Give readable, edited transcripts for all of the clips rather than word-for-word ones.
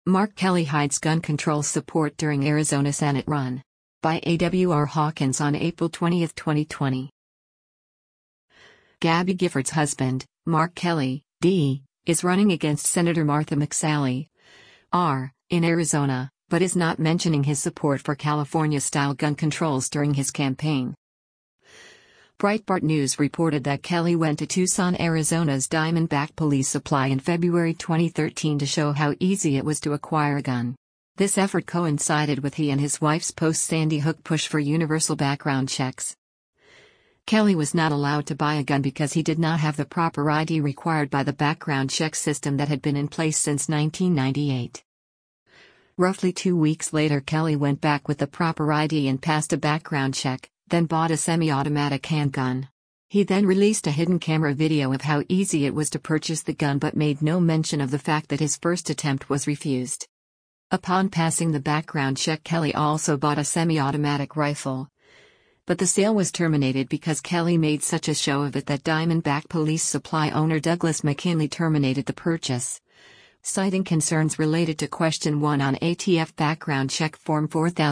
Mark Kelly hides gun control support during Arizona Senate run. By A.W.R. Hawkins on April 20, 2020. Gabby Giffords' husband, Mark Kelly, D., is running against Senator Martha McSally, R., in Arizona, but is not mentioning his support for California-style gun controls during his campaign. Breitbart News reported that Kelly went to Tucson, Arizona's Diamondback Police Supply in February 2013 to show how easy it was to acquire a gun. This effort coincided with he and his wife's post-Sandy Hook push for universal background checks. Kelly was not allowed to buy a gun because he did not have the proper ID required by the background check system that had been in place since 1998. Roughly 2 weeks later, Kelly went back with the proper ID and passed a background check, then bought a semi-automatic handgun. He then released a hidden camera video of how easy it was to purchase the gun but made no mention of the fact that his first attempt was refused. Upon passing the background check, Kelly also bought a semi-automatic rifle. But the sale was terminated because Kelly made such a show of it that Diamondback Police Supply owner Douglas McKinley terminated the purchase, citing concerns related to Question 1 on ATF Background Check Form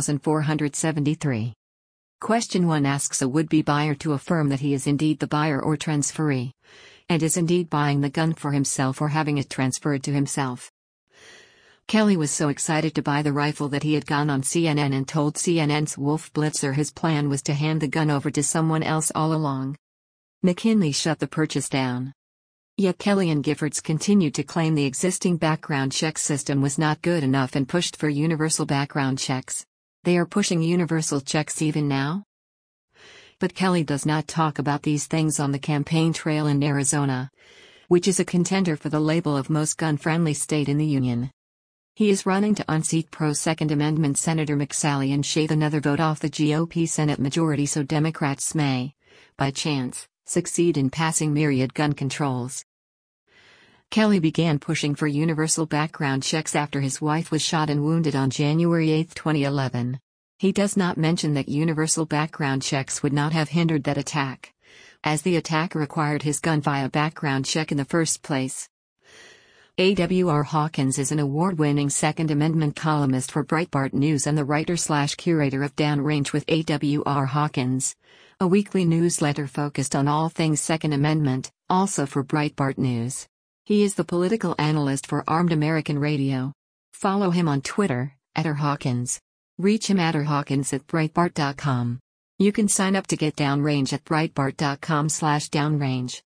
4473. Question 1 asks a would-be buyer to affirm that he is indeed the buyer or transferee, and is indeed buying the gun for himself or having it transferred to himself. Kelly was so excited to buy the rifle that he had gone on CNN and told CNN's Wolf Blitzer his plan was to hand the gun over to someone else all along. McKinley shut the purchase down. Yet Kelly and Giffords continued to claim the existing background check system was not good enough and pushed for universal background checks. They are pushing universal checks even now? But Kelly does not talk about these things on the campaign trail in Arizona, which is a contender for the label of most gun-friendly state in the union. He is running to unseat pro-Second Amendment Senator McSally and shave another vote off the GOP Senate majority so Democrats may, by chance, succeed in passing myriad gun controls. Kelly began pushing for universal background checks after his wife was shot and wounded on January 8, 2011. He does not mention that universal background checks would not have hindered that attack, as the attack required his gun via background check in the first place. A.W.R. Hawkins is an award-winning Second Amendment columnist for Breitbart News and the writer/curator of Downrange with A.W.R. Hawkins, a weekly newsletter focused on all things Second Amendment, also for Breitbart News. He is the political analyst for Armed American Radio. Follow him on Twitter, @rhawkins. Reach him at rhawkins@breitbart.com. You can sign up to get Downrange at breitbart.com/downrange.